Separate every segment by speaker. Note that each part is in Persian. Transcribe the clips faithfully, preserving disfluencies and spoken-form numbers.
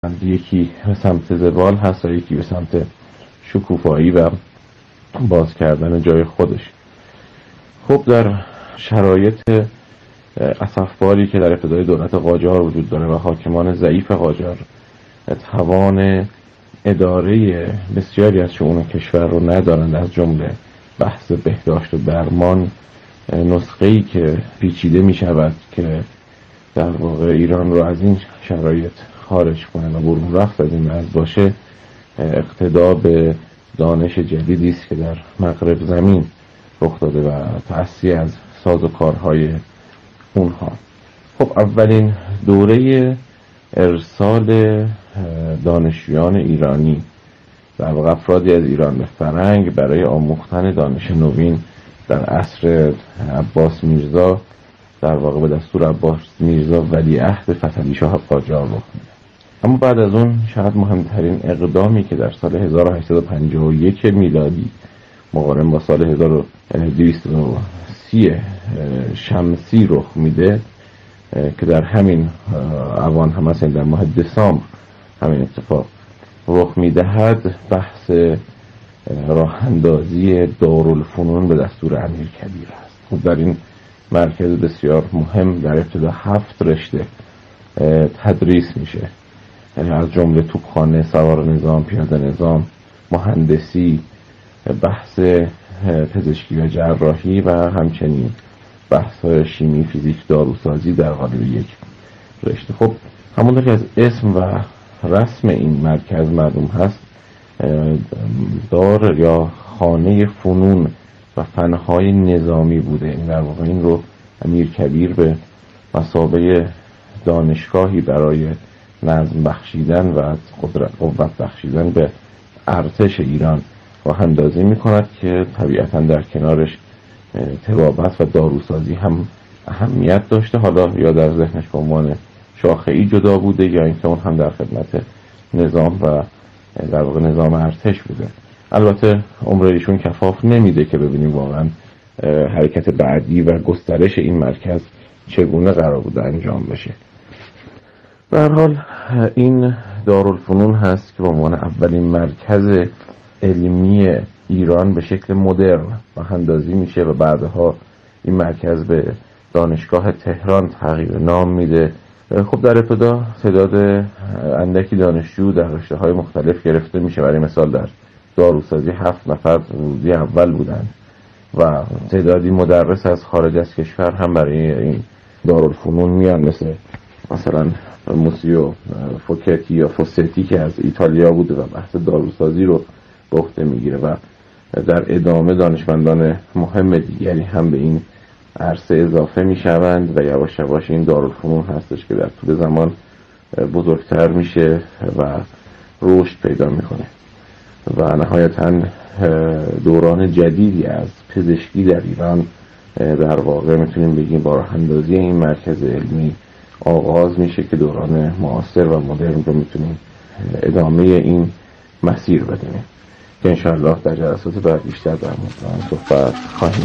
Speaker 1: یکی به سمت زبال هست و یکی به سمت شکوفایی و باز کردن جای خودش. خب در شرایط اسفباری که در ابتدای دولت قاجار وجود داره و حاکمان ضعیف قاجار توان اداره بسیاری از شؤون کشور رو ندارند، از جمله بحث بهداشت و درمان، نسخه‌ای که پیچیده می شود که در واقع ایران رو از این شرایط خارج کنه و برون رفت از این مرز باشه، اقتدا به دانش جدیدی است که در مغرب زمین رخ داده و تأسیس از سازوکارهای اونها. خب اولین دوره ارسال دانشجویان ایرانی در واقع افرادی از ایران به فرنگ برای آموختن دانش نوین در عصر عباس میرزا در واقع به دستور عباس میرزا ولیعهد فتحعلی شاه قاجار رخ میده. اما بعد از اون شاید مهمترین اقدامی که در سال هزار و هشتصد و پنجاه و یک میلادی مقارن با سال هزار و دویست و سی شمسی رخ میده که در همین اوان هم هست، در ماه دسامبر همین اتفاق رخ میدهد، بحث راه اندازی دارالفنون به دستور امیرکبیر است. خب در این مرکز بسیار مهم در ابتدا هفت رشته تدریس میشه، از جمله توپخانه، سوار نظام، پیاده نظام، مهندسی، بحث پزشکی و جراحی و همچنین بحث شیمی، فیزیک، داروسازی در قالب یک رشته. خب همونطور که از اسم و رسم این مرکز معلوم هست، دار یا خانه فنون و فنهای نظامی بوده. این در واقع این رو امیرکبیر به مثابه دانشگاهی برای نظم بخشیدن و قدرت قوت بخشیدن به ارتش ایران راه اندازی می‌کند که طبیعتاً در کنارش طبابت و داروسازی هم اهمیت داشته، حالا یا در ذهنش به عنوان شاخه‌ای جدا بوده یا اینکه اون هم در خدمت نظام و در واقع نظام ارتش بوده. البته عمر ایشون کفاف نمیده که ببینیم واقعا حرکت بعدی و گسترش این مرکز چگونه قرار بوده انجام بشه. به هر حال این دارالفنون هست که به عنوان اولین مرکز علمی ایران به شکل مدرن راه اندازی میشه و بعدها این مرکز به دانشگاه تهران تغییر نام میده. خب در ابتدا تعداد اندکی دانشجو در رشته‌های مختلف گرفته میشه. برای مثال در داروسازی هفت نفر ورودی اول بودن و تعدادی مدرس از خارج از کشور هم برای این دارالفنون میان، مثل مثلا موسیو فوکتی یا فوستی که از ایتالیا بوده و بحث داروسازی رو به عهده میگیره و در ادامه دانشمندان مهم دیگری هم به این عرصه اضافه میشوند و یواش یواش این دارالفنون هستش که در طول زمان بزرگتر میشه و رشد پیدا میکنه و نهایتاً دوران جدیدی از پزشکی در ایران در واقع میتونیم بگیم با راه اندازی این مرکز علمی آغاز میشه که دوران معاصر و مدرن رو میتونیم ادامه این مسیر بدیم که انشاءالله در جلسات بعد بیشتر در مورد صحبت خواهیم.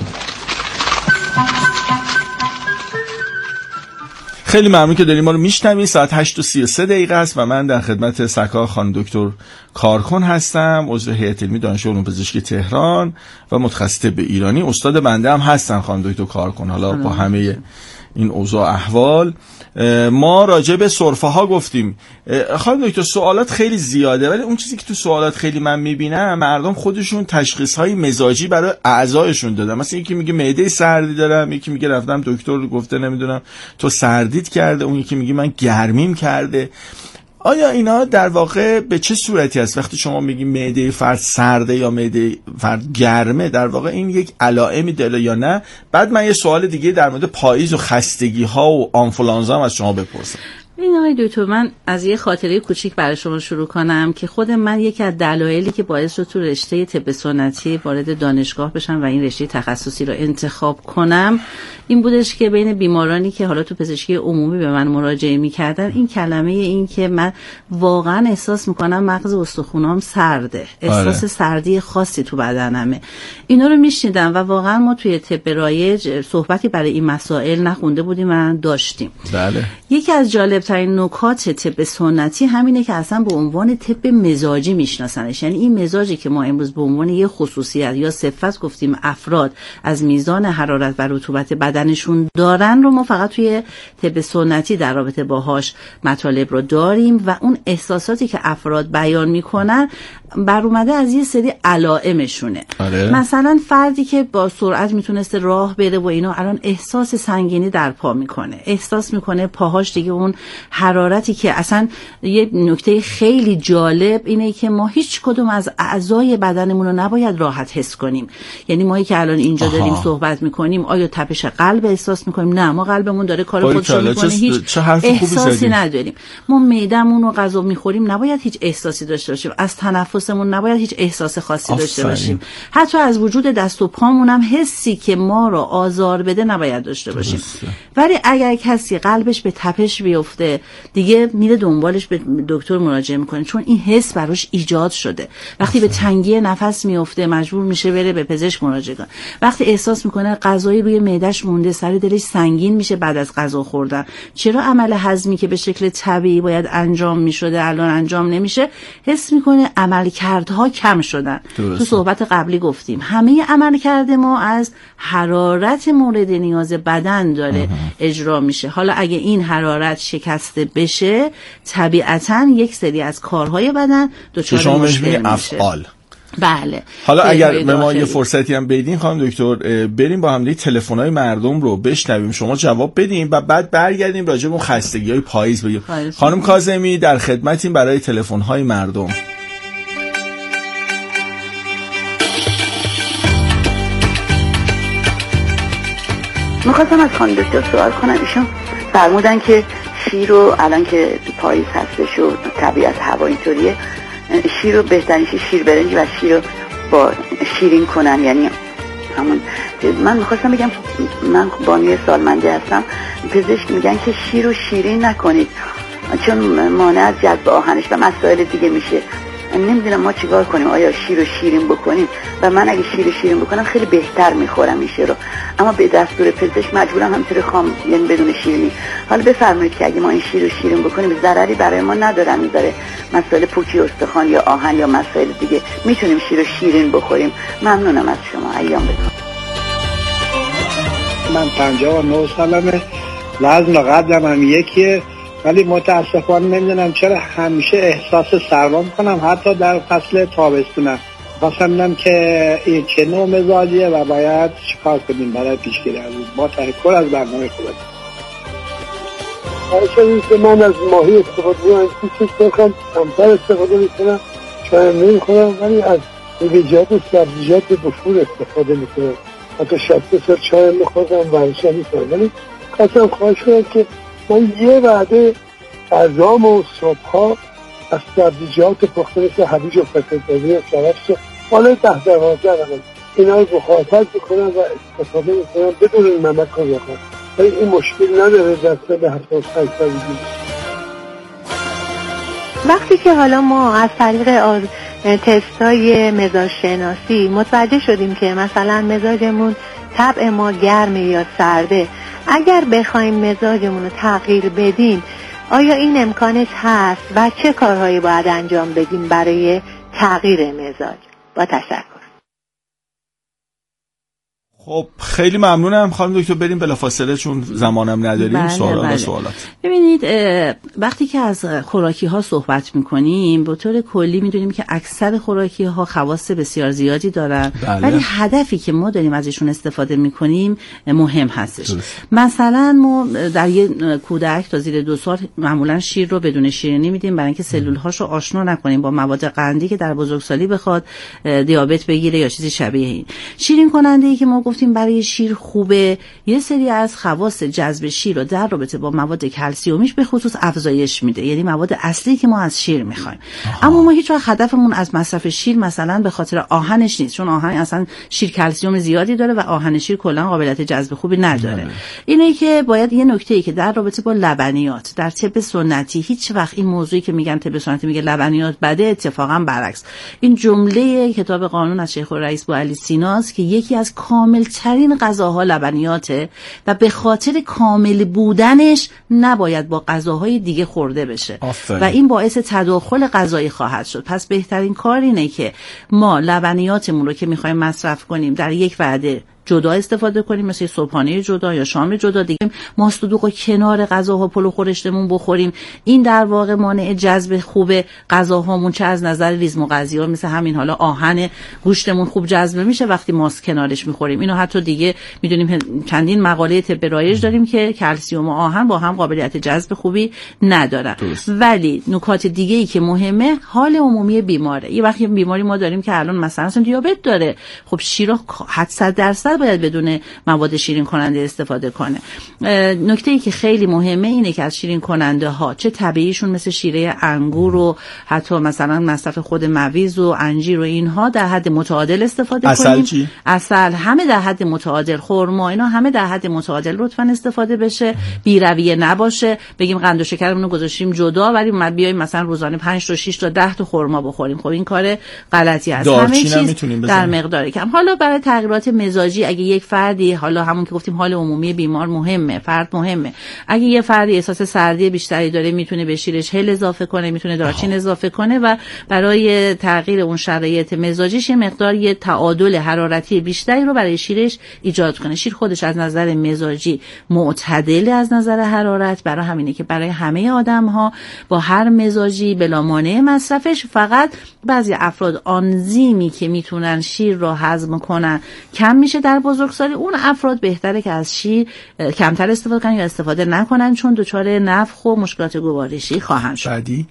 Speaker 2: خیلی ممنون که داریم ما رو میشنوید. ساعت هشت و سی و سه دقیقه است و من در خدمت سرکار خانم دکتر کارکن هستم، عضو هیئت علمی دانشگاه علوم پزشکی تهران و متخصص طب ایرانی. استاد بنده هم هستن خانم دکتر کارکن. حالا با همه این اوضاع احوال ما راجع به سرفه ها گفتیم. خانم دکتر سوالات خیلی زیاده، ولی اون چیزی که تو سوالات خیلی من میبینم مردم خودشون تشخیص های مزاجی برای اعضایشون دادن. مثلا یکی میگه معده سردی دارم، یکی میگه رفتم دکتر گفته نمیدونم تو سردیت کرده، اون یکی میگه من گرمیم کرده. آیا اینا در واقع به چه صورتی است؟ وقتی شما میگی معده فرد سرده یا معده فرد گرمه، در واقع این یک علائمی داره یا نه؟ بعد من یه سوال دیگه در مورد پاییز و خستگی ها و آنفولانزا هم از شما بپرسم.
Speaker 3: این آقای دکتر، من از یه خاطره کوچیک برای شما شروع کنم که خود من یکی از دلایلی که باعث شد تو رشته طب سنتی وارد دانشگاه بشم و این رشته تخصصی رو انتخاب کنم این بودش که بین بیمارانی که حالا تو پزشکی عمومی به من مراجعه می‌کردن، این کلمه این که من واقعا احساس می‌کنم مغز استخونام سرده، احساس آره. سردی خاصی تو بدنمه، اینا رو میشنیدم و واقعا ما توی طب رایج صحبتی برای این مسائل نخونده بودیم و داشتیم.
Speaker 2: بله.
Speaker 3: یکی از جالب جالبترین نکات طب سنتی همینه که اصلا به عنوان طب مزاجی میشناسنش. یعنی این مزاجی که ما امروز به عنوان یه خصوصیت یا صفت گفتیم افراد از میزان حرارت و رطوبت بدنشون دارن رو ما فقط توی طب سنتی در رابطه باهاش مطالب رو داریم و اون احساساتی که افراد بیان میکنن بر اومده از یه سری علائمشونه.
Speaker 2: آره.
Speaker 3: مثلا فردی که با سرعت میتونسته راه بره و اینا الان احساس سنگینی در پا میکنه، احساس میکنه پاهاش دیگه اون حرارتی که اصلا یه نکته خیلی جالب اینه که ما هیچ کدوم از اعضای بدنمون رو نباید راحت حس کنیم. یعنی ما که الان اینجا آها. داریم صحبت میکنیم آیا تپش قلب احساس میکنیم؟ نه، ما قلبمون داره کار خودش رو میکنه، هیچ احساسی نداریم. ما معدمون رو غذا میخوریم نباید هیچ احساسی داشته باشیم، از تنفسمون نباید هیچ احساس خاصی آفرین. داشته باشیم، حتی از وجود دست و پامون هم حسی که ما رو آزار بده نباید داشته باشیم. ولی اگر کسی قلبش به تپش بیفته دیگه میره دنبالش به دکتر مراجعه میکنه، چون این حس براش ایجاد شده. وقتی به تنگی نفس میفته مجبور میشه بره به پزشک مراجعه کنه. وقتی احساس میکنه غذایی روی معدهش مونده، سر دلش سنگین میشه بعد از غذا خوردن، چرا عمل هضمی که به شکل طبیعی باید انجام میشده الان انجام نمیشه، حس میکنه عملکردها کم شدن. درسته. تو صحبت قبلی گفتیم همه عملکرد ما از حرارت مورد نیاز بدن داره آه. اجرا میشه. حالا اگه این حرارت شکسته بشه طبیعتاً یک سری از کارهای بدن دچار مشکل میشه.
Speaker 2: افعال.
Speaker 3: بله.
Speaker 2: حالا اگر به ما یه فرصتی هم بدین خانم دکتر بریم با هم دیگه تلفن‌های مردم رو بشنویم، شما جواب بدین و بعد برگردیم راجع به اون خستگی‌های پاییز بگیم. خانم کاظمی در خدمتیم برای تلفن‌های مردم.
Speaker 4: می‌خواستم از خانم دکتر سوال کنم، ایشون فرمودن که شیر رو الان که پاییز هستش و طبیعت هوا اینطوریه شیر رو بهترینش شیر برنج و شیر رو با شیرین کنن. یعنی همون من میخواستم بگم من بانوی سالمنده هستم، پزشک میگن که شیر رو شیرین نکنید چون مانع از جذب آهنش و مسائل دیگه میشه. نمیدونم ما چیکار کنیم، آیا شیر رو شیرین بکنیم؟ و من اگه شیر رو شیرین بکنم خیلی بهتر میخورم این شیر رو، اما به دستور پزشک مجبورم همینطوری خام یعنی بدون شیرینی. حالا بفرمایید که اگه ما این شیر رو شیرین بکنیم ضرری برای ما نداره، میذاره مسائل پوکی استخوان یا آهن یا مسائل دیگه میتونیم شیر رو شیرین بخوریم. ممنونم از شما، ایام بتون.
Speaker 5: من پنجاه و نه سالمه، وزن و قدم هم یکیه، ولی متاسفانه نمیدونم چرا همیشه احساس سرما میکنم حتی در فصل تابستونم. خواستم که این چه نوع مزاجیه و باید چیکار کنیم برای پیشگیری از اون. با تشکر از برنامه خوبتون.
Speaker 6: خواهشم که من از ماهی استفاده کنم، کوچک بخوام کمتر استفاده میکنم، چایم نمیخورم، ولی از میوه‌جات و سبزیجات بفور استفاده میکنم. حتی شبه سر چایم میخوردم ورشم میکنم، ولی خواستم خواهش کنم که من یه وعده غذام و صبح‌ها از سبزیجات پخته مثل هویج و فلفل و کرفس حالا ده دوازده رقم اینا رو مخاطب بکنم و استفاده میکنم بدون نمک و زعفران، ولی این مشکل نداره در سن هفتاد و پنج سالگی.
Speaker 7: وقتی که حالا ما از طریق آز... تستای مزاج شناسی متوجه شدیم که مثلا مزاجمون طبع ما گرمه یا سرده، اگر بخوایم مزاجمون رو تغییر بدیم آیا این امکانش هست و چه کارهایی باید انجام بدیم برای تغییر مزاج؟ با تشکر.
Speaker 2: خب خیلی ممنونم خانم دکتر، بریم بلافاصله چون زمانم نداریم. بله سوال بله. سوالات.
Speaker 3: ببینید وقتی که از خوراکی ها صحبت میکنیم به طور کلی میدونیم که اکثر خوراکی ها خواص بسیار زیادی دارن، بله. ولی هدفی که ما داریم ازشون استفاده میکنیم مهم هستش. درست. مثلا ما در یه کودک تا زیر دو سال معمولا شیر رو بدون شیرینی میدیم برای اینکه سلول هاشو آشنا نکنیم با مواد قندی که در بزرگسالی بخواد دیابت بگیره یا چیزی شبیه این. شیرین کننده ای که ما گفتیم برای شیر خوبه، یه سری از خواص جذب شیر رو در رابطه با مواد کلسیومیش به خصوص افزایش میده، یعنی مواد اصلی که ما از شیر میخوایم. اما ما هیچ وقت هدفمون از مصرف شیر مثلا به خاطر آهنش نیست، چون آهن اصلا شیر کلسیوم زیادی داره و آهن شیر کلا قابلیت جذب خوبی نداره. نه. اینه که باید یه نکته‌ای که در رابطه با لبنیات در طب سنتی هیچ وقت این موضوعی که میگن طب سنتی میگه لبنیات بده، اتفاقا برعکس. این جمله کتاب قانون از شیخ الرئیس بوعلی سیناست که یکی از کامل ترین غذاها لبنیاته و به خاطر کامل بودنش نباید با غذاهای دیگه خورده بشه
Speaker 2: آفره.
Speaker 3: و این باعث تداخل غذایی خواهد شد. پس بهترین کار اینه که ما لبنیاتمون رو که میخوایم مصرف کنیم در یک وعده جدا استفاده کنیم، مثل صبحانه جدا یا شام جدا دیگه. ماست و دوغ و کنار غذاها پلو خورشتمون بخوریم. این در واقع مانع جذب خوب غذاهامون، چه از نظر ریز مغذی‌ها مثل همین حالا آهن گوشتمون خوب جذب میشه وقتی ماست کنارش میخوریم. اینو حتی دیگه میدونیم چندین مقاله طب رایج داریم که کلسیم و آهن با هم قابلیت جذب خوبی ندارن. درست. ولی نکات دیگه ای که مهمه حال عمومی بیماره. یه وقتی بیماری ما داریم که الان مثلا دیابت داره، خب شیر صد درصد باید بدون مواد شیرین کننده استفاده کنه. نکته ای که خیلی مهمه اینه که از شیرین کننده ها چه طبیعیشون مثل شیره انگور و حتی مثلا مصرف خود مویز و انجیر و اینها در حد متعادل استفاده
Speaker 2: اصل
Speaker 3: کنیم.
Speaker 2: چی؟
Speaker 3: اصل همه در حد متعادل، خرما اینا همه در حد متعادل لطفاً استفاده بشه. بی رویه نباشه بگیم قند و شکرمون رو گذاشتیم جدا ولی ما بیایم مثلا روزانه پنج تا شش تا ده تا خرما بخوریم. خب این کار غلطی است. همه چیز در مقدار کم. حالا برای تغییرات مزاجی اگه یک فردی، حالا همون که گفتیم حال عمومی بیمار مهمه، فرد مهمه، اگه یه فردی احساس سردی بیشتری داره میتونه به شیرش هل اضافه کنه، میتونه دارچین اضافه کنه و برای تغییر اون شرایط مزاجیش یه مقدار یه تعادل حرارتی بیشتری رو برای شیرش ایجاد کنه. شیر خودش از نظر مزاجی معتدل از نظر حرارت، برای همینه که برای همه آدم‌ها با هر مزاجی بلا مانع مصرفش. فقط بعضی افراد آنزیمی که میتونن شیر رو هضم کنن کم میشه در بزرگسالی، اون افراد بهتره که از شیر کمتر استفاده کنن یا استفاده نکنن چون دچار نفخ و مشکلات گوارشی خواهند شد.
Speaker 2: بعدی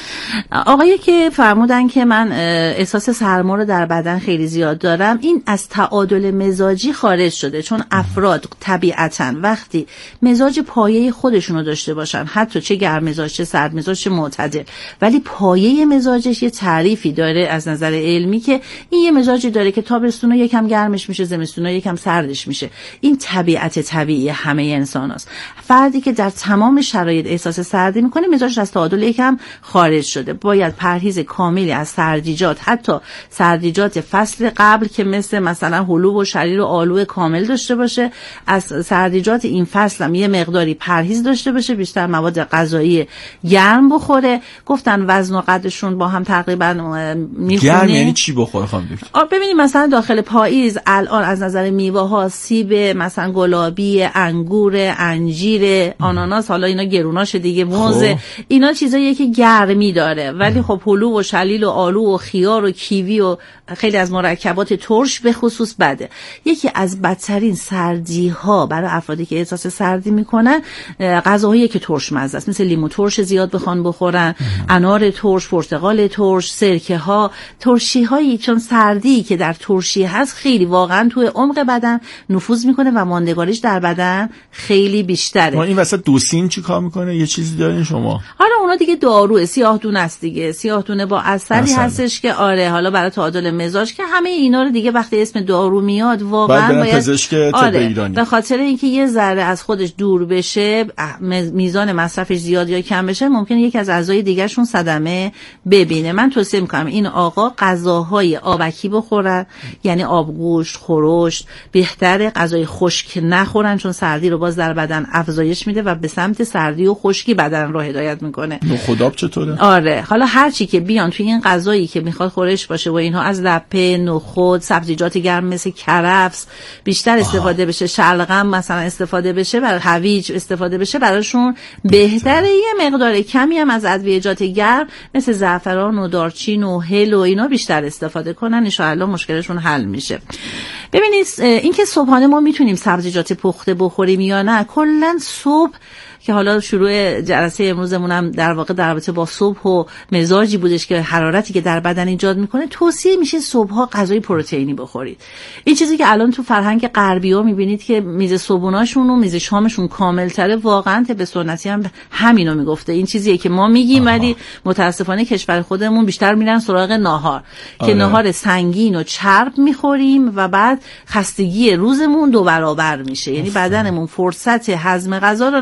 Speaker 3: آقایی که فرمودن که من احساس سرما رو در بدن خیلی زیاد دارم، این از تعادل مزاجی خارج شده، چون افراد طبیعتاً وقتی مزاج پایه خودشون رو داشته باشن، حتی چه گرم مزاج چه سرد مزاج چه معتدل، ولی پایه مزاجش یه تعریفی داره از نظر علمی که این یه مزاجی داره که تابستونا یکم گرمش میشه، زمستونا یکم سردش میشه. این طبیعت طبیعی همه انسان هست. فردی که در تمام شرایط احساس سردی میکنه مزاجش از تعادل یکم خارج شده. باید پرهیز کاملی از سردیجات، حتی سردیجات فصل قبل که مثل مثلا هلو و شریر و آلو کامل داشته باشه، از سردیجات این فصل هم یه مقداری پرهیز داشته باشه، بیشتر مواد غذایی گرم بخوره. گفتن وزن و قدشون با هم تقریبا میخونه.
Speaker 2: گرم یعنی چی بخوره خانم دکتر؟
Speaker 3: ببینید مثلا داخل پاییز الان از نظر میوه ها سیب مثلا گلابی، انگور، انجیر، آناناس، حالا اینا گروناش دیگه، موز، اینا چیزاییه که گرمی داره. ولی خب هلو و شلیل و آلو و خیار و کیوی و خیلی از مرکبات ترش به خصوص بده. یکی از بدترین سردی ها برای افرادی که احساس سردی میکنن غذاهایی که ترش مزه است، مثل لیمو ترش زیاد بخوان بخورن، انار ترش، پرتقال ترش، سرکه ها، ترشی هایی، چون سردی که در ترشی هست خیلی واقعا توی عمق بدن نفوذ میکنه و ماندگاریش در بدن خیلی بیشتره.
Speaker 2: این وسط دوسین چی کار میکنه؟ یه چیزی دارین شما؟
Speaker 3: حالا اونا دیگه داروه، سیاه دونه است دیگه، سیاه دونه با عسلی هستش که آره حالا برای تعادل مزاج، که همه اینا رو دیگه وقتی اسم دارو میاد واقعا باید, باید پزشک طب آره ایرانی، به خاطر اینکه یه ذره از خودش دور بشه، میزان مصرفش زیاد یا کم بشه، ممکنه یکی از اعضای دیگه‌شون صدمه ببینه. من توصیه میکنم این آقا غذاهای آبکی بخورن، یعنی آبگوشت، خورشت، بهتره غذای خشک نخورن چون سردی رو باز در بدن افزایش میده و به سمت سردی و خشکی بدن رو هدایت میکنه.
Speaker 2: نخودآب چطوره؟
Speaker 3: آره حالا هر چی که بیان توی این غذایی که میخواد خورش باشه و اینها از لپه، نخود، سبزیجات گرم مثل کرفس بیشتر استفاده بشه، شلغم مثلا استفاده بشه، برای هویج استفاده بشه، براشون بهتره. یه مقدار کمی هم از ادویه‌جات گرم مثل زعفران و دارچین و هل و اینا بیشتر استفاده کنن، ان شاء الله مشکلشون حل میشه. ببینید اینکه صبحانه ما میتونیم سبزیجات پخته بخوریم یا نه، کلا صبح که حالا شروع جلسه امروزمون هم در واقع در رابطه با صبح و مزاجی بودش که حرارتی که در بدن ایجاد میکنه، توصیه میشه صبحها غذای پروتئینی بخورید. این چیزی که الان تو فرهنگ غربی‌ها میبینید که میز صبحونه‌شون و میز شامشون کامل‌تره، واقعا طب سنتی هم همینو میگفته. این چیزیه که ما میگیم ولی متاسفانه کشور خودمون بیشتر میرن سراغ ناهار آره. که ناهار سنگین و چرب میخوریم و بعد خستگی روزمون دو برابر میشه، یعنی بدنمون فرصت هضم غذا رو نداره.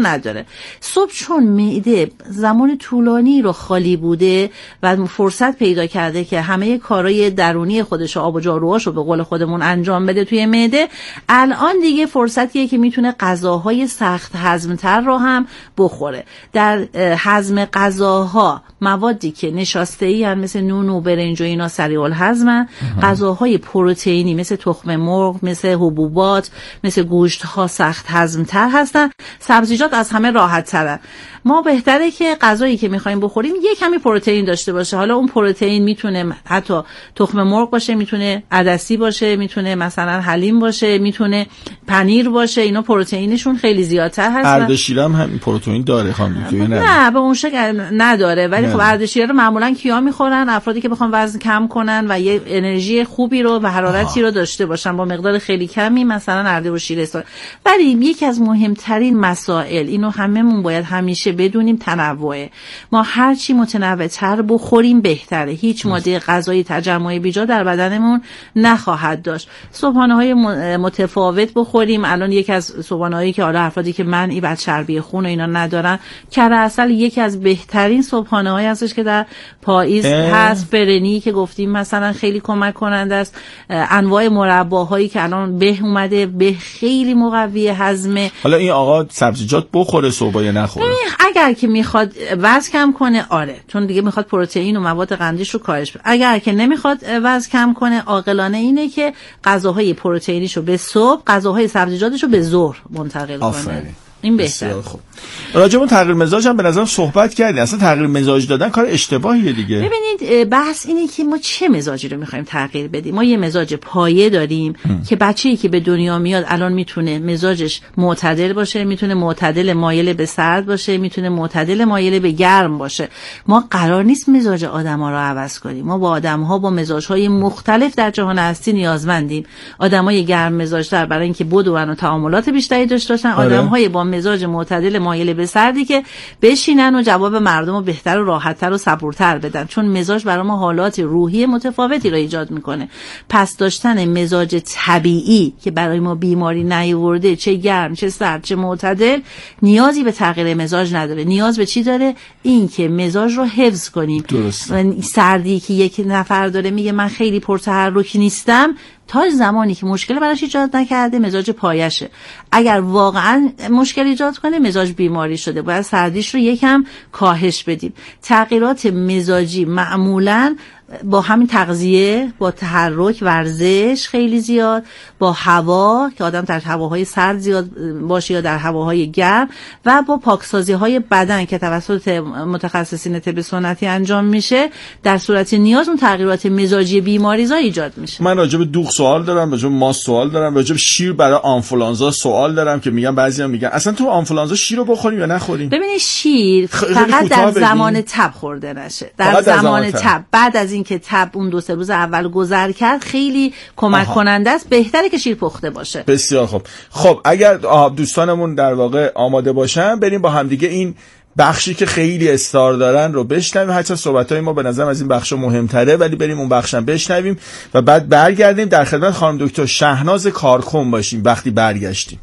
Speaker 3: صبح چون معده زمان طولانی رو خالی بوده و فرصت پیدا کرده که همه کارهای درونی خودش آب و جاروهاشو به قول خودمون انجام بده توی معده، الان دیگه فرصتیه که میتونه غذاهای سخت هضم‌تر رو هم بخوره. در هضم غذاها موادی که نشاسته‌ای هستن مثل نون و برنج و اینا سریع الهضمن، غذاهای پروتئینی مثل تخم مرغ، مثل حبوبات، مثل گوشت‌ها سخت هضم‌تر هستن، سبزیجات از همه راحت‌ترن. ما بهتره که غذایی که می‌خوایم بخوریم یه کمی پروتئین داشته باشه. حالا اون پروتئین میتونه حتی تخم مرغ باشه، میتونه عدسی باشه، میتونه مثلا حلیم باشه، میتونه پنیر باشه. اینا پروتئینشون خیلی زیادتر هست.
Speaker 2: اردشیر هم هم پروتئین داره خانم دکتر؟
Speaker 3: نه به اون شکل نداره، ولی خب اردشیر رو معمولا کیا میخورن؟ افرادی که بخوان وزن کم کنن و یه انرژی خوبی رو و حرارتی رو داشته باشن با مقدار خیلی کمی، مثلا ارده و شیر استفاده. ولی یکی از مهمترین مسائل اینو هممون باید همیشه بدونیم، تنوعه. ما هر چی متنوع‌تر بخوریم بهتره. هیچ ماده غذایی تجمع بیجا در بدنمون نخواهد داشت. صبحانه‌های متفاوت بخوریم. الان یکی از صبحانه‌هایی که حالا افرادی که منعی بعد چربی خون و اینا ندارن، کره عسل یکی از بهترین صبحانه‌هایی هستش که در پاییز هست. فرنی که گفتیم مثلا خیلی کمک کننده است. انواع مرباهایی که الان به اومده، به خیلی مقوی هضمه.
Speaker 2: حالا این آقا سبزیجات بخوره صبح یا نخوره؟
Speaker 3: اگر که میخواد وزن کم کنه آره، چون دیگه میخواد پروتئین و مواد قندیش رو کاهش بده. اگر که نمیخواد وزن کم کنه، عاقلانه اینه که غذاهای پروتئینیشو به صبح، غذاهای سبزیجاتشو به ظهر منتقل کنه. این بهتره.
Speaker 2: خب راجع به تغییر مزاج هم به نظرم صحبت کردین. اصلا تغییر مزاج دادن کار اشتباهیه دیگه.
Speaker 3: ببینید بحث اینه که ما چه مزاجی رو میخوایم تغییر بدیم. ما یه مزاج پایه داریم ام. که بچه‌ای که به دنیا میاد الان میتونه مزاجش معتدل باشه، میتونه معتدل مایل به سرد باشه، میتونه معتدل مایل به گرم باشه. ما قرار نیست مزاج آدما رو عوض کنیم. ما با آدم‌ها با مزاج‌های مختلف در جهان هستی نیازمندیم. آدمای گرم مزاج‌تر برای اینکه بدون و تعاملات بیشتری داشته باشن، آدم‌های با مزاج معتدل مایل به سردی که بشینن و جواب مردم رو بهتر و راحت‌تر و صبورتر بدن، چون مزاج برای ما حالات روحی متفاوتی رو ایجاد میکنه. پس داشتن مزاج طبیعی که برای ما بیماری نیاورده، چه گرم چه سرد چه معتدل، نیازی به تغییر مزاج نداره. نیاز به چی داره؟ این که مزاج رو حفظ کنیم.
Speaker 2: درست.
Speaker 3: سردی که یک نفر داره میگه من خیلی پرتحرکی نیستم، تا زمانی که مشکل براش ایجاد نکرده مزاج پایشه. اگر واقعا مشکل ایجاد کنه مزاج بیماری شده، باید سردیش رو یکم کاهش بدیم. تغییرات مزاجی معمولاً با همین تغذیه، با تحرک، ورزش خیلی زیاد، با هوا که آدم در هواهای سرد زیاد باشه یا در هواهای گرم، و با پاکسازی های بدن که توسط متخصصین طب سنتی انجام میشه، در صورت نیاز اون تغییرات مزاجی بیماریزا ایجاد میشه.
Speaker 2: من راجع به دوغ سوال دارم، راجع به ماست سوال دارم، راجع به شیر برای آنفولانزا سوال دارم که میگن بعضیا میگن اصلا تو آنفولانزا شیر رو بخوریم یا نخوریم؟
Speaker 3: ببینید شیر فقط در زمان تب خورده نشه. در زمان تب، بعد از اینکه تب اون دو سه روز اول گذر کرد خیلی کمک آها. کننده است. بهتره که شیر پخته باشه.
Speaker 2: بسیار خوب. خب اگر دوستانمون در واقع آماده باشن، بریم با همدیگه این بخشی که خیلی استار دارن رو بشنویم. حتی صحبت‌های ما به نظرم از این بخش مهم‌تره، ولی بریم اون بخشم بشنویم و بعد برگردیم در خدمت خانم دکتر شهناز کارکن باشیم وقتی برگشتیم.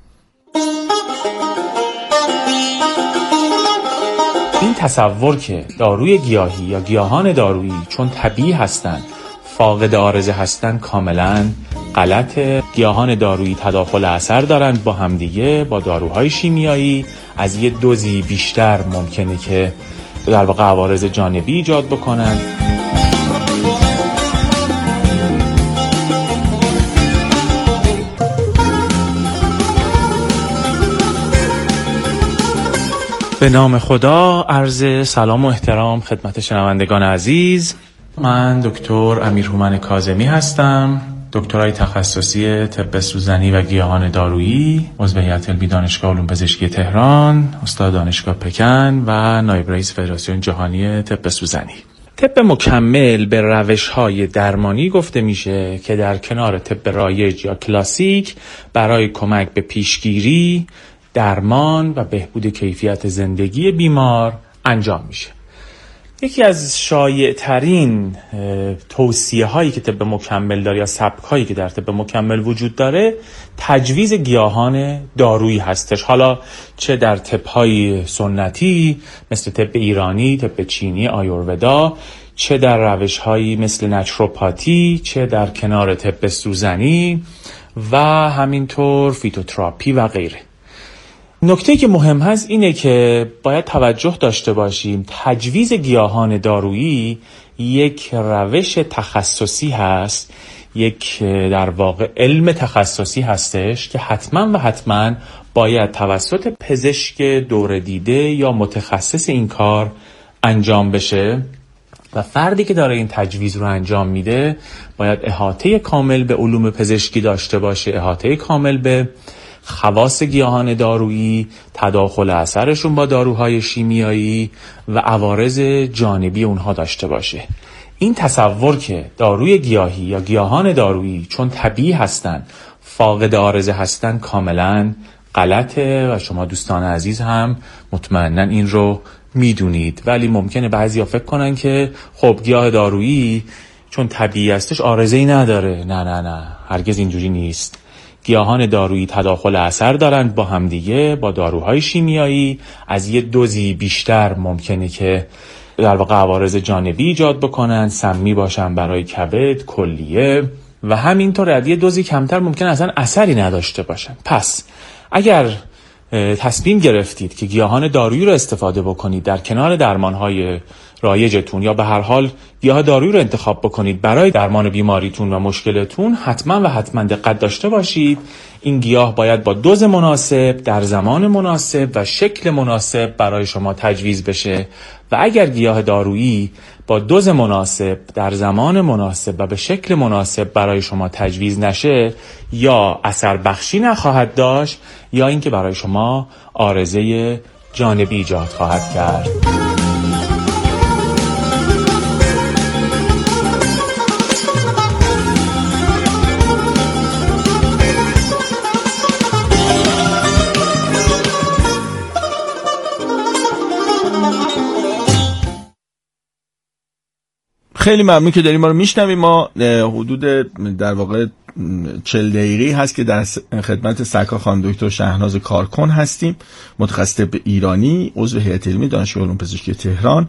Speaker 8: این تصور که داروی گیاهی یا گیاهان دارویی چون طبیعی هستند فاقد عارضه هستند کاملا غلطه. گیاهان دارویی تداخل اثر دارند با همدیگه، با داروهای شیمیایی. از یه دوزی بیشتر ممکنه که در واقع عوارض جانبی ایجاد بکنند. به نام خدا، عرض سلام و احترام خدمت شنوندگان عزیز. من دکتر امیر هومن کاظمی هستم، دکترای تخصصی طب سوزنی و گیاهان دارویی، عضو هیئت علمی دانشگاه علوم پزشکی تهران، استاد دانشگاه پکن و نایب رئیس فدراسیون جهانی طب سوزنی. طب مکمل به روش‌های درمانی گفته میشه که در کنار طب رایج یا کلاسیک برای کمک به پیشگیری، درمان و بهبود کیفیت زندگی بیمار انجام میشه. یکی از شایع ترین توصیه هایی که طب مکمل داره یا سبک هایی که در طب مکمل وجود داره تجویز گیاهان دارویی هستش. حالا چه در طب های سنتی مثل طب ایرانی، طب چینی، آیورودا، چه در روش هایی مثل نچروپاتی، چه در کنار طب سوزنی و همینطور فیتوتراپی و غیره. نکته که مهم هست اینه که باید توجه داشته باشیم تجویز گیاهان دارویی یک روش تخصصی هست، یک در واقع علم تخصصی هستش که حتما و حتما باید توسط پزشک دوره دیده یا متخصص این کار انجام بشه و فردی که داره این تجویز رو انجام میده باید احاطه کامل به علوم پزشکی داشته باشه، احاطه کامل به خواص گیاهان دارویی، تداخل اثرشون با داروهای شیمیایی و عوارض جانبی اونها داشته باشه. این تصور که داروی گیاهی یا گیاهان دارویی چون طبیعی هستن فاقد عارضه هستن کاملا غلطه و شما دوستان عزیز هم مطمئنا این رو میدونید، ولی ممکنه بعضیا فکر کنن که خب گیاه دارویی چون طبیعی هستش عارضه‌ای نداره. نه نه نه، هرگز اینجوری نیست. گیاهان دارویی تداخل اثر دارند با همدیگه، با داروهای شیمیایی. از یه دوزی بیشتر ممکنه که در واقع عوارض جانبی ایجاد بکنن، سمی باشن برای کبد، کلیه و همینطور از یه دوزی کمتر ممکن اصلا اثری نداشته باشن. پس اگر تصمیم گرفتید که گیاهان دارویی رو استفاده بکنید در کنار درمانهای رایجتون یا به هر حال گیاه دارویی رو انتخاب بکنید برای درمان بیماریتون و مشکلتون، حتما و حتما دقت داشته باشید این گیاه باید با دوز مناسب، در زمان مناسب و شکل مناسب برای شما تجویز بشه و اگر گیاه دارویی با دوز مناسب، در زمان مناسب و به شکل مناسب برای شما تجویز نشه یا اثر بخشی نخواهد داشت یا اینکه برای شما عارضه جانبی ایجاد خواهد کرد.
Speaker 2: خیلی ممنون که داریم ما رو میشنویم. ما حدود در واقع چهل دقیقه‌ای هست که در خدمت سرکار خانم دکتر شهناز کارکن هستیم، متخصص طب ایرانی، عضو هیئت علمی دانشگاه علوم پزشکی تهران.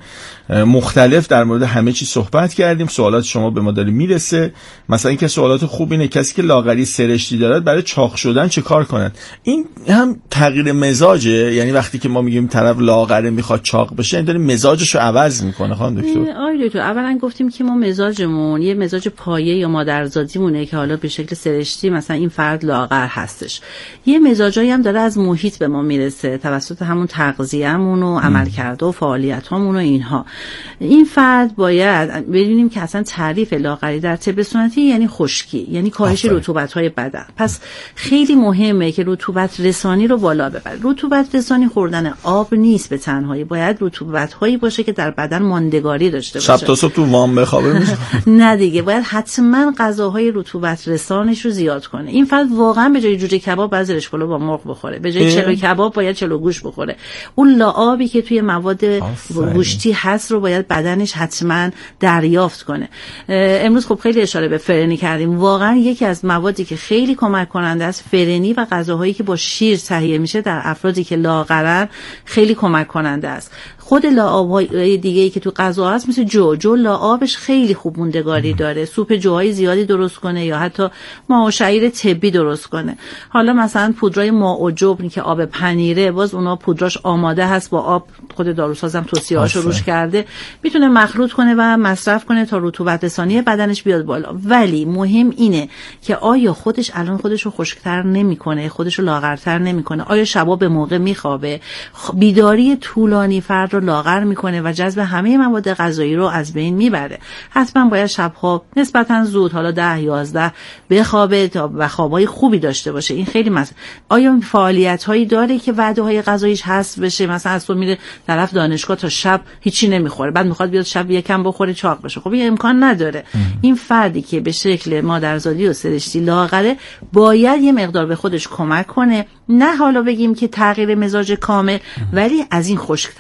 Speaker 2: مختلف در مورد همه چی صحبت کردیم. سوالات شما به ما داره میرسه. مثلا اینکه سوالات خوب اینه کسی که لاغری سرشتی دارد برای چاق شدن چه کار کنن؟ این هم تغییر مزاجه، یعنی وقتی که ما میگیم طرف لاغره میخواد چاق بشه، این داره مزاجش رو عوض میکنه. خانم دکتر
Speaker 3: آقای دکتر اولا گفتیم که ما مزاجمون یه مزاج پایه یا مادرزادیمونه که حالا به شکل سرشتی مثلا این فرد لاغر هستش. یه مزاجایی هم داره از محیط به ما میرسه توسط همون تغذیه‌مون و عملکرد و فعالیتامون و اینها. این فرد باید ببینیم که اصلا تعریف لاغری در طب سنتی یعنی خشکی، یعنی کاهش رطوبت‌های بدن. پس خیلی مهمه که رطوبت رسانی رو بالا ببره. رطوبت رسانی خوردن آب نیست به تنهایی، باید رطوبت‌هایی باشه که در بدن ماندگاری داشته باشه.
Speaker 2: شب تا صبح تو وام بخوابه میشه؟
Speaker 3: نه دیگه، باید حتما غذاهای رطوبت رسانش رو زیاد کنه. این فرد واقعا به جای جوجه کباب باید زرش پلو با مرغ بخوره، به جای چلو کباب باید چلو گوشت بخوره. اون لعابی که توی مواد گوشتی هست رو باید بدنش حتما دریافت کنه. امروز خب خیلی اشاره به فرنی کردیم. واقعا یکی از موادی که خیلی کمک کننده است فرنی و غذاهایی که با شیر تهیه میشه در افرادی که لاغرن خیلی کمک کننده است. خود لعاب‌های دیگه‌ای که تو غذا هست مثل جو، جو لعابش خیلی خوب موندگاری داره. سوپ جوهای زیادی درست کنه یا حتی ماء و شعیر طبی درست کنه. حالا مثلا پودرای ماء و جبن که آب پنیره، باز اونا پودراش آماده هست با آب، خود داروسازم توصیه‌هاشو روش کرده، میتونه مخلوط کنه و مصرف کنه تا رطوبت رسانی بدنش بیاد بالا. ولی مهم اینه که آیا خودش الان خودشو خشک‌تر نمی‌کنه، خودشو لاغرتر نمی‌کنه، آیا شبا به موقع میخوابه، بیداری طولانی فرد رو لاغر میکنه و جذب همه مواد غذایی رو از بین میبره. حتما باید شبها نسبتا زود، حالا ده یازده بخوابه تا و خوابای خوبی داشته باشه. این خیلی مثلا آیا فعالیت هایی داره که وعده های غذاییش حذف بشه؟ مثلا از تو میره طرف دانشگاه تا شب هیچی نمیخوره، بعد میخواد بیاد شب یکم بخوره چاق بشه. خب این امکان نداره. ام. این فردی که به شکل مادرزادی و سرشتی لاغره باید یه مقدار به خودش کمک کنه، نه حالا بگیم که تغییر مزاج کامل، ام. ولی از این خشکتر نشه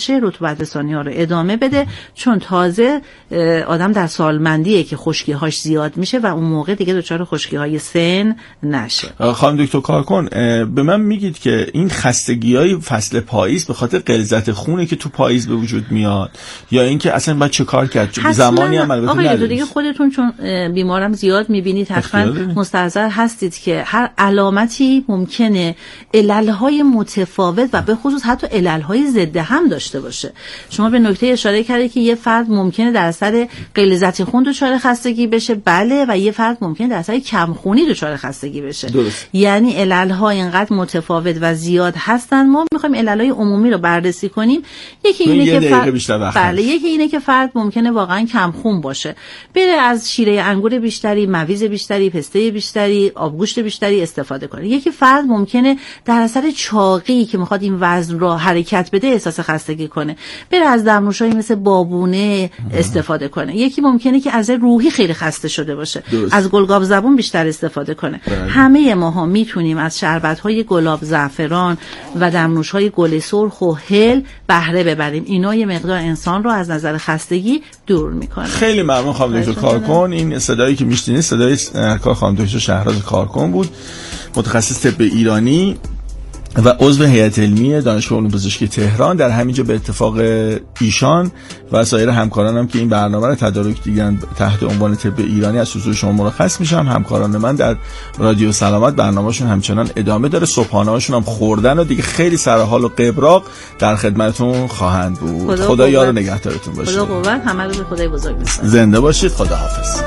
Speaker 3: نشه رطوبت رسانی ها رو ادامه بده، چون تازه آدم در سالمندیه که خشکی هاش زیاد میشه و اون موقع دیگه دچار خشکی های سن نشه.
Speaker 2: خانم دکتر کارکن، به من میگید که این خستگی های فصل پاییز به خاطر غلظت خونه که تو پاییز به وجود میاد یا اینکه اصلا باید چه کار کرد؟ زمانی هم البته
Speaker 3: آقای دکتر دیگه خودتون چون بیمارم زیاد میبینید حتما مستحضر هستید که هر علامتی ممکنه عللهای متفاوت و به خصوص حتی عللهای ضد هم داشته باشه. شما به نکته اشاره کردید که یه فرد ممکنه در اثر غلظت خون دچار خستگی بشه، بله، و یه فرد ممکنه در اثر کمخونی دچار خستگی بشه. درست. یعنی عللها اینقدر متفاوت و زیاد هستن. ما میخوایم عللهای عمومی رو بررسی کنیم. یکی اینه که فرد بله یکی اینه که فرد ممکنه واقعا کمخون باشه، بره از شیره انگور بیشتری، مویز بیشتری، پسته بیشتری، آبگوشت بیشتری استفاده کنه. یکی فرد ممکنه در اثر چاقی که میخواد این وزن رو حرکت بده احساس خستگی کنه، بره از دمنوشایی مثل بابونه استفاده کنه. یکی ممکنه که از روحی خیلی خسته شده باشه، درست. از گلگاو زبون بیشتر استفاده کنه. بله. همه ماها میتونیم از شربت‌های گلاب زعفران و دمنوش‌های گل سرخ و هل بهره ببریم. اینا یه مقدار انسان رو از نظر خستگی دور میکنه.
Speaker 2: خیلی ممنون خانم دکتر کارکن. این صدایی که میشنید صدای کار خانم دکتر شهراز کارکن بود، متخصص طب ایرانی و عضو هیئت علمی دانشگاه علوم پزشکی تهران. در همینجا به اتفاق ایشان و سایر همکارانم که این برنامه رو تدارک دیدن تحت عنوان طب ایرانی از حضور شما مرخص میشم. همکاران من در رادیو سلامت برنامه‌شون همچنان ادامه داره، صبحانه‌هاشون هم خوردن و دیگه خیلی سرحال و قبراق در خدمتتون خواهند بود. خدا, خدا یار و نگهدارتون باشه.
Speaker 3: خدا قوت، همه رو به خدای بزرگ می‌سپارم.
Speaker 2: زنده باشید. خدا حافظ.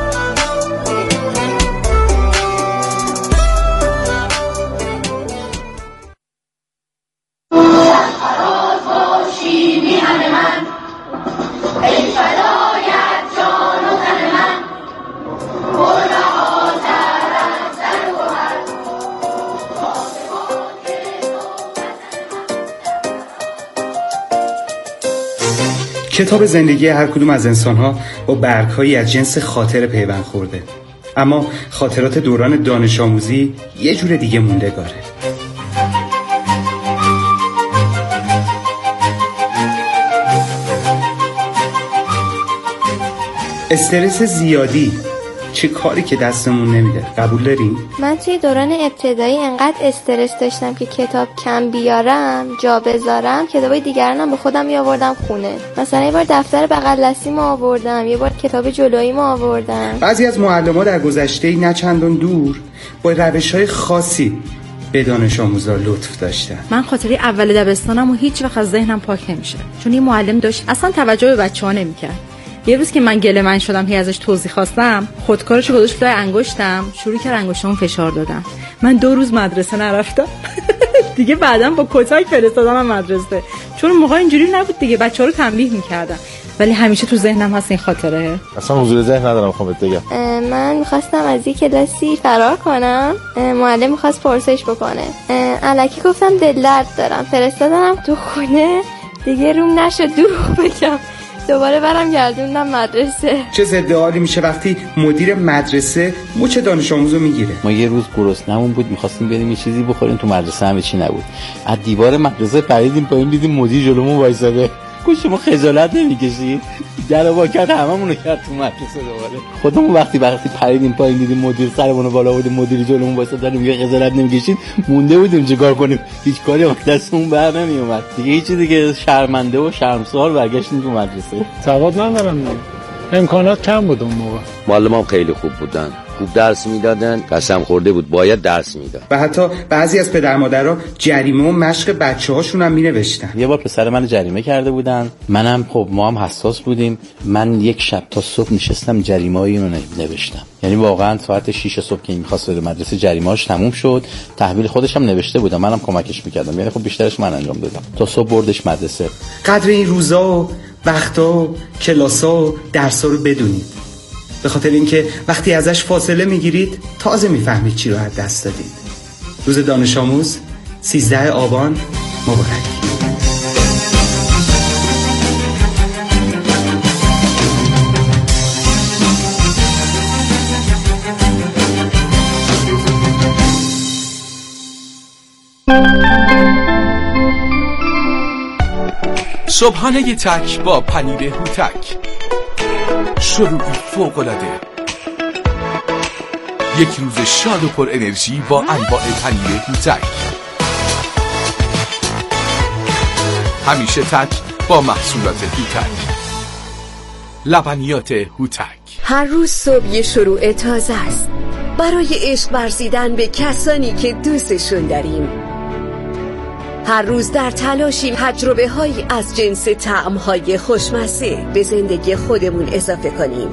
Speaker 9: کتاب زندگی هر کدوم از انسان‌ها با برگ‌هایی از جنس خاطر پیوند خورده، اما خاطرات دوران دانش آموزی یه جور دیگه موندگاره. استرس زیادی چه کاری که دستمون نمیده. قبول دارین؟
Speaker 10: من توی دوران ابتدایی انقدر استرس داشتم که کتاب کم بیارم جا بذارم، کتابای دیگرانم به خودم میآوردم خونه. مثلا یه بار دفتر بغل دستیمو آوردم، یه بار کتاب جلوییمو آوردم.
Speaker 9: بعضی از معلم‌ها در گذشته نه چندان دور با روش‌های خاصی به دانش آموزا لطف داشتن.
Speaker 11: من خاطره اول دبستانم و هیچ وقت از ذهنم پاک نمیشه، چون این معلم داشت اصلا توجه به بچه‌ها نمی‌کرد. یه روز که من گله من شدم، هی ازش توضیح خواستم، خودکارشو گذاشت لای انگشتم، شروع کرد انگشتامو فشار دادم. من دو روز مدرسه نرفتم. دیگه بعداً با کتک فرستادم مدرسه، چون اون موقع اینجوری نبود دیگه، بچه‌ها رو تنبیه می‌کردم. ولی همیشه تو ذهنم هست این خاطره.
Speaker 1: اصلا حضور ذهن ندارم خب بهت بگم.
Speaker 10: من می‌خواستم از یک کلاسی فرار کنم، معلم می‌خواست پرسش بکنه. الکی گفتم دل درد دارم، فرستادم تو خونه. دیگه روم نشد دروغ بگم، دوباره برم گردوندم مدرسه.
Speaker 9: چه ضد حالی میشه وقتی مدیر مدرسه مچ دانش آموزو میگیره.
Speaker 12: ما یه روز گرسنمون بود، می‌خواستیم بریم یه چیزی بخوریم، تو مدرسه همه چی نبود. از دیوار مدرسه پریدیم پایین، دیدیم مدیر جلومون وایساده. گوش شما خجالت نمی‌کشید؟ در واقع هممون رو کرد تو مدرسه دوباره. خودمون وقتی وقتی پریدیم پایین دیدیم مدیر سرمون رو بالا آورد، مدیر جلومون وایساده، میگه خجالت نمی‌کشید؟ مونده بودیم چیکار کنیم؟ هیچ کاری از دستمون بر نمیومد. دیگه هیچ چیزی که شرمنده و شرمسار برگشتیم تو مدرسه.
Speaker 13: سواد ندارم دیگه. امکانات کم بود اون موقع.
Speaker 14: معلمام خیلی خوب بودن، خوب درس میدادن، قسم خورده بود باید درس میداد.
Speaker 9: و حتی بعضی از پدر مادرها جریمه و مشق بچه‌هاشون هم مینوشتن.
Speaker 12: یه بار پسر من جریمه کرده بودن، منم خب ما هم حساس بودیم، من یک شب تا صبح نشستم جریمه‌ای رو نوشتم. یعنی واقعا ساعت شش صبح که می‌خواست بره مدرسه جریمه‌اش تموم شد، تحویل خودش هم نوشته بودم، منم کمکش می‌کردم. یعنی خب بیشترش من انجام دادم تا صبح بردش مدرسه.
Speaker 9: قدر این روزا و وقتا و کلاسا و درسا رو بدونید، به خاطر اینکه وقتی ازش فاصله میگیرید تازه میفهمید چی رو از دست دادید. روز دانش آموز سیزده آبان مبارک.
Speaker 15: صبحانه تک با پنیر هوتک، شروعی فوق‌العاده. یک روز شاد و پر انرژی با انواع پنیر هوتک. همیشه تک با محصولات هوتک. لبنیات هوتک.
Speaker 16: هر روز صبح یه شروع تازه است برای عشق ورزیدن به کسانی که دوستشون داریم. هر روز در تلاشیم تجربه هایی از جنس طعم های خوشمزه به زندگی خودمون اضافه کنیم